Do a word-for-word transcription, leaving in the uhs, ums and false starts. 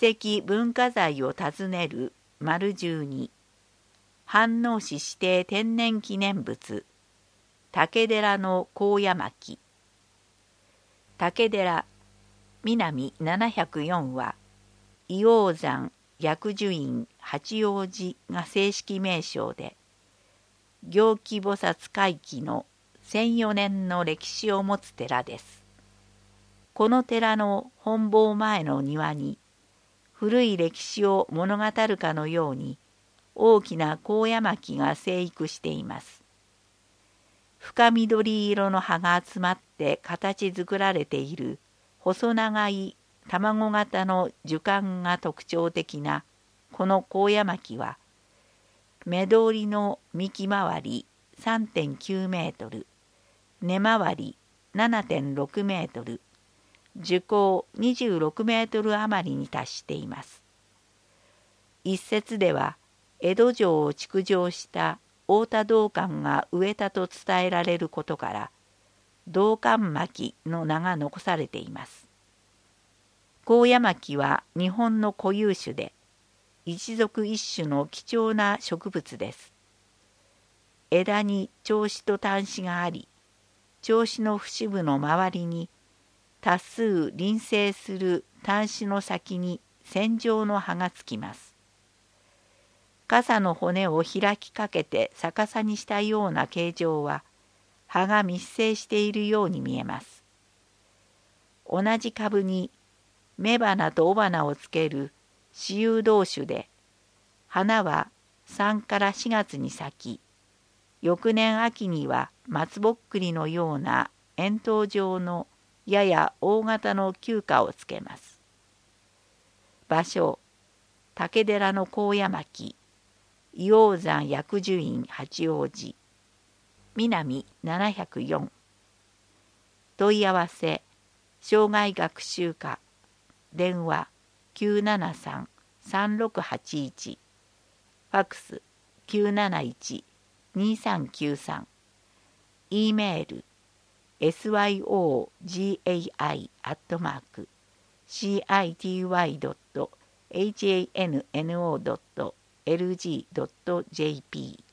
跡文化財を訪ねる丸じゅうに、飯能市指定天然記念物、竹寺の高野巻。竹寺南ななひゃくよんは、伊王山薬寿院八王子が正式名称で、行基菩薩会期のせんよねんの歴史を持つ寺です。この寺の本坊前の庭に、古い歴史を物語るかのように、大きな高野巻が生育しています。深緑色の葉が集まって形作られている細長い卵型の樹幹が特徴的なこの高野巻は、目通りの幹回り さんてんきゅうメートル、根回り ななてんろくメートル、樹高にじゅうろくメートル余りに達しています。一説では、江戸城を築城した太田道灌が植えたと伝えられることから、道灌巻の名が残されています。高野巻は日本の固有種で、一属一種の貴重な植物です。枝に銚子と端子があり、銚子の節部の周りに多数輪生する端子の先に線状の葉がつきます。傘の骨を開きかけて逆さにしたような形状は、葉が密生しているように見えます。同じ株に雌花と雄花をつける雌雄同種で、花はさんからしがつに咲き、翌年秋には松ぼっくりのような円筒状のやや大型の球果をつけます。場所、竹寺の高野巻、伊王山薬寿院八王子、南ななひゃくよん。問い合わせ、生涯学習課、電話 きゅうななさん さんろくはちいち、ファックス きゅうなないち にさんきゅうさん、E メール エスワイオージェーアイ アットマーク シーアイティーワイ ドット エイチエーエヌエヌオー ドット エルジー ドット ジェーピー